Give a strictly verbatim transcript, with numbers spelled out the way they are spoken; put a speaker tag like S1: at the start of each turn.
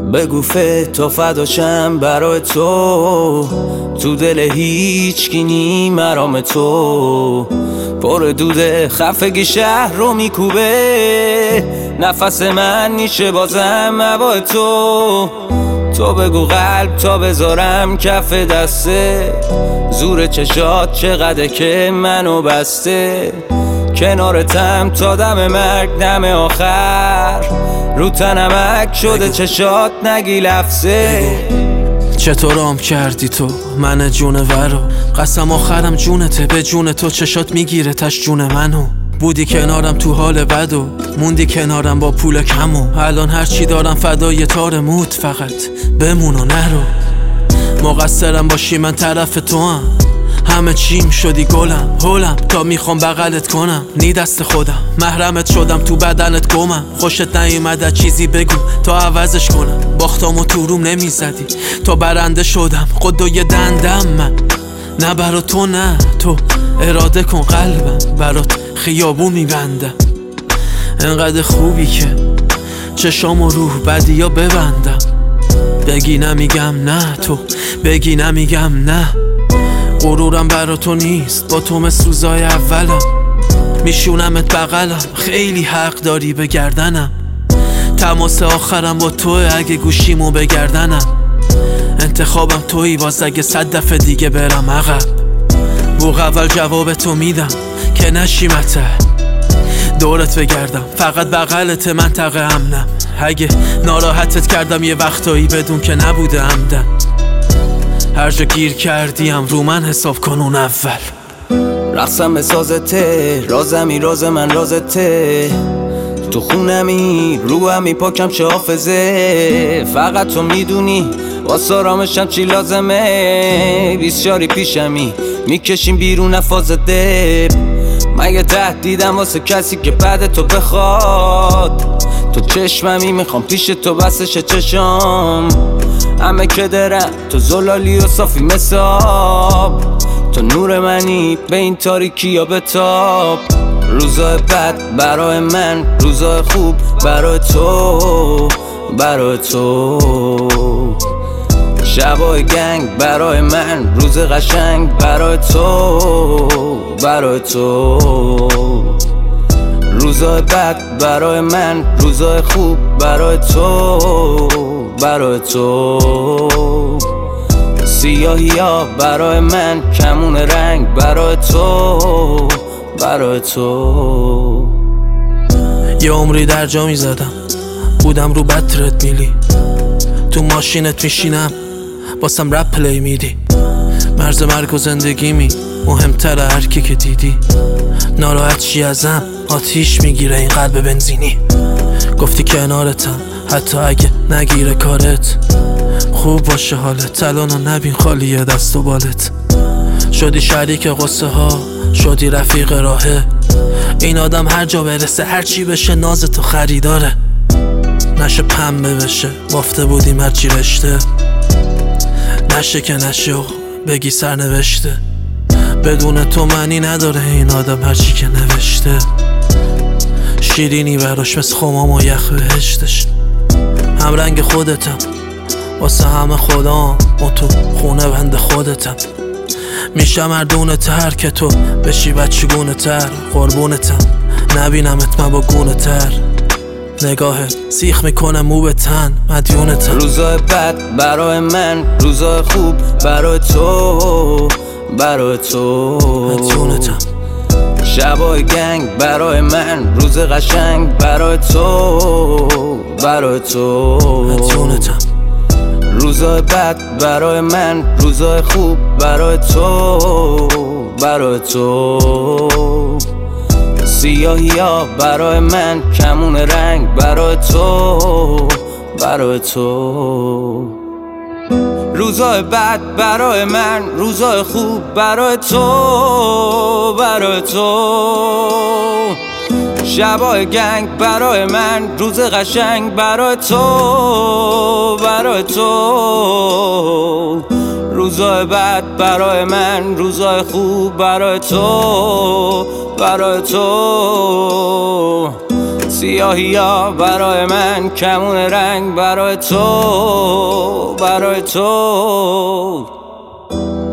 S1: بگو تو فداشم برای تو، تو دل هیچ کی نی مرام تو. پر دوده خفگی شهر رو میکوبه، نفس من نیشه بازم هوا تو. تو بگو قلب تا بذارم کف دسته، زور چشات چقدر که منو بسته. کنارتم تا دم مرگ دم آخر، رو تنمک شده چشات نگی لفظه.
S2: چطورام کردی تو من جونورو، قسم آخرم جونته، به جون تو چشات میگیره تش جون منو. بودی کنارم تو حال بد و موندی کنارم با پول کمو. الان هرچی دارم فدای تار موت، فقط بمون و نرو. مقصرم باشی من طرف تو هم، همه چیم شدی گلم هولم تا میخوام بغلت کنم. نی دست خودم محرمت شدم تو بدنت گمم. خوشت نیومده چیزی بگو تا عوضش کنم. باختامو تو روم نمیزدی تا برنده شدم. قدوی دندم من نه برا تو، نه تو اراده کن قلبم برات خیابون میبندم. انقدر خوبی که چشام و روح بدی یا ببندم. بگی نمیگم نه، تو بگی نمیگم نه. غرورم برا تو نیست، با تو مثل روزای اولم. میشونمت بغلم، خیلی حق داری به گردنم. تماس آخرم با توه اگه گوشیمو بگردنم. انتخابم تویی باز اگه صد دفعه دیگه برم عقب. بوق اول جواب تو میدم که نشیمته دورت بگردم. فقط بغلت منطقه امنم. اگه ناراحتت کردم یه وقتایی بدون که نبوده عمدن. هر جا گیر کردیم رو من حساب کن اون اول.
S1: رقصم به سازته، رازمی راز من رازته. تو خونمی رو همی پاکم چه حافظه. فقط تو میدونی واسه آرامشم چی لازمه. بیسیاری پیشمی میکشیم بیرون نفاز دب. مگه تهدیدم واسه کسی که بعد تو بخواد. تو چشممی میخوام پیش تو بسش چشام. همه که درم تو زلالی و صافی مساب. تو نور منی به این تاریکی یا بتاب. روزای بد برای من، روزای خوب برای تو، برای تو. شبای گنگ برای من، روز قشنگ برای تو، برای تو. روزای بد برای من، روزای خوب برای تو، برای تو. سیاهی ها برای من، کمون رنگ برای تو، برای تو.
S2: یه عمری در جا میزدم، بودم رو بطرت میلی. تو ماشینت میشینم باسم رپ پلی میدی. مرز مرگ و زندگی می مهمتره هرکی که دیدی. ناراحت چی ازم آتیش میگیره این قلب بنزینی. گفتی کنارتم حتی اگه نگیره کارت. خوب باشه حالت الانو نبین خالیه دست و بالت. شدی شریک قصه ها، شدی رفیق راهه. این آدم هر جا برسه هرچی بشه ناز تو خریداره. نشه پنبه بشه بافته بودیم هرچی رشته. نشه که نشه و بگی سرنوشته. بدون تو معنی نداره این آدم هرچی که نوشته. شیرینی براش مثل خمام و یخ بهشتش. هم رنگ خودتم واسه همه خدام و تو خونه بند خودتم. میشم مردونه تر که تو بشی بچگونه تر. قربونتم نبینمت من با گونه تر. نگاهت سیخ میکنه مو به تن مدیونتم.
S1: روزای بد برای من، روزای خوب برای تو، برای تو.
S2: مدیونتم.
S1: شبای گنگ برای من، روز قشنگ برای تو، برای تو.
S2: مدیونتم.
S1: روزای بد برای من، روزای خوب برای تو، برای تو. سیاهی ها برای من، کمون رنگ برای تو، برای تو. روزای بد برای من، روزای خوب برای تو، برای تو. شبای گنگ برای من، روز قشنگ برای تو، برای تو. روزای بد برای من، روزای خوب برای تو، برای تو. سیاهی ها برای من کمون رنگ برای تو، برای تو